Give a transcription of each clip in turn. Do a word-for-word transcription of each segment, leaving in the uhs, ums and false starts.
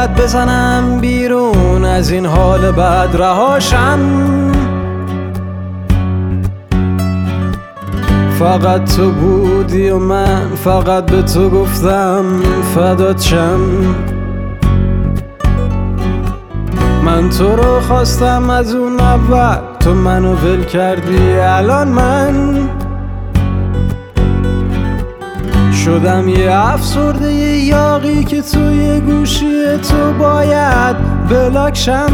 باید بزنم بیرون از این حال بد رهاشم. فقط تو بودی و من فقط به تو گفتم فدات شم. من تو رو خواستم از اون اول، تو منو ول کردی. الان من شدم یه افسرده یه یاغی که توی گوشی تو باید بلاکشم.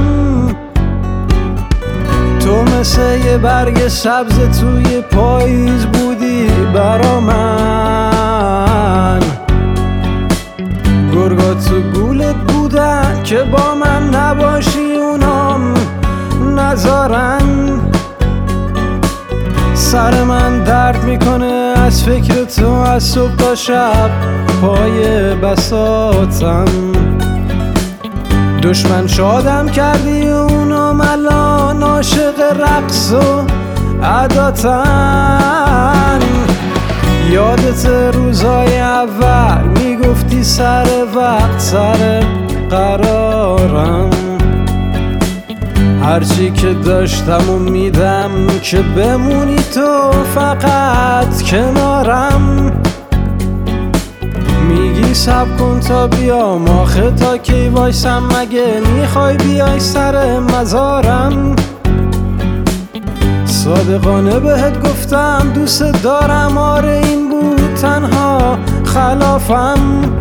تو مثل یه برگ سبز توی پاییز بودی برا من. گرگا تو گولت بودن که با من نباشی اونام نذارن. سر من درد میکنه از فکر تو از صبح تا شب پای بساطم. دشمن شادم کردی اونام الان عاشق رقص و عداتن. یادت روزای اول میگفتی سر وقت سر قرارم. هرچی که داشتم و میدم که بمونی تو فقط کنارم. میگی صبر کن تا بیام، آخه تا کی وایسم مگه میخوای بیای سر مزارم. صادقانه بهت گفتم دوست دارم، آره این بود تنها خلافم.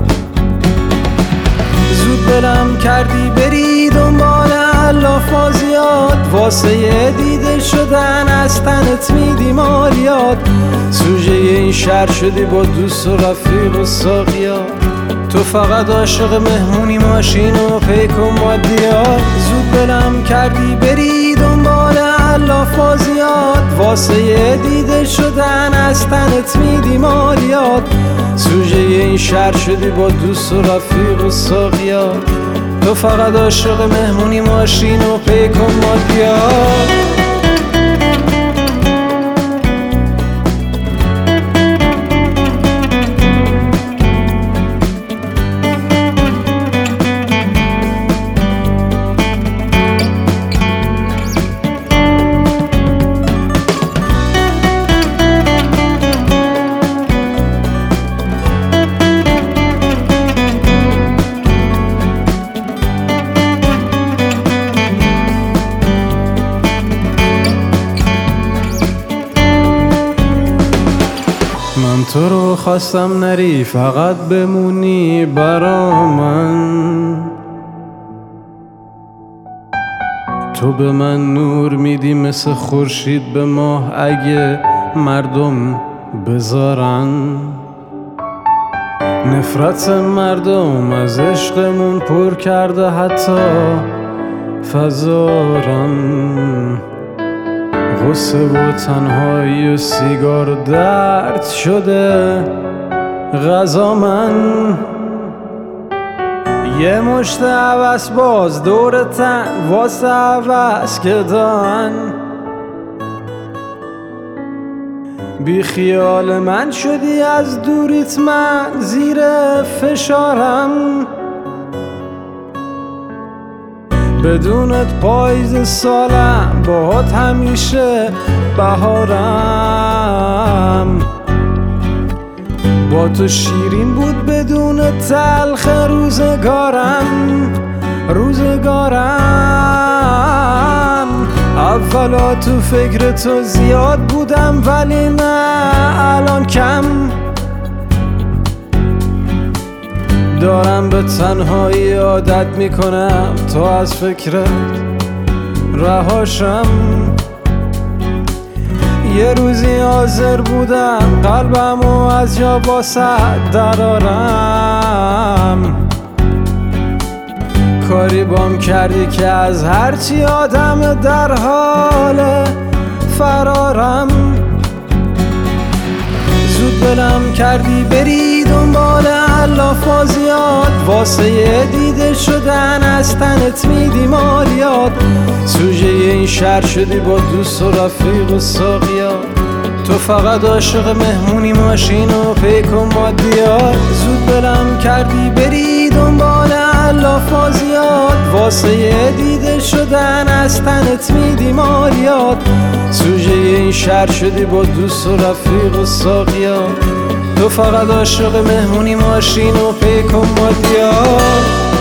زود بلم کردی بری دنبال علافازیات، واسه یه دیده شدن از تنت میدی مالیات. سوژه این شهر شدی با دوست و رفیق و ساقیات. تو فقط عاشق مهمونی ماشین و پیک و مادیات. زود بلم کردی بری دنبال علافازیات، واسه یه دیده شدن از تنت میدی مالیات. سوژه این شهر شدی با دوست و رفیق و ساقیات. تو فقط عاشق مهمونی ماشین و پیک و مادیات. من تو رو خواستم نری فقط بمونی برا من. تو به من نور میدی مثل خورشید به ماه اگه مردم بذارن. نفرت مردم از عشقمون پر کرده حتی فزارن. غصه و تنهایی و سیگار درد شده غذا من. یه مشت عوض باز دور تن واسه عوض که دان. بی خیال من شدی از دوریت من زیر فشارم. بدونت پاییز سالم باهات همیشه بهارم. با تو شیرین بود بدون تلخ روزگارم روزگارم. اولا تو فکر تو زیاد بودم ولی نه الان کم. دارم به تنهایی عادت میکنم تا از فکرت رهاشم. یه روزی حاضر بودم قلبمو از جا واسه درارم. کاری بام کردی که از هرچی آدم در حال فرارم. زود بلم کردی بری دنبال علافازیات، واسه یه دیده شدن از تنت میدی مالیات. سوژه این شهر شدی با دوست و رفیق و ساقیات. تو فقط عاشق مهمونی ماشین و پیک و مادیات. زود بلم کردی بری دنبال علافازیات، واسه دیده شدن از تنت میدی مالیات. سوژه این شهر شدی با دوست و رفیق و ساقیات، تو فقط عاشق مهمونی ماشین و پیک و مادیات.